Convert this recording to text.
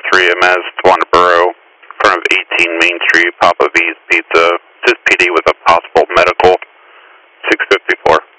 3MS, Wanaboro, in front of 18 Main Street, Papa V's Pizza. Just PD with a possible medical, 654.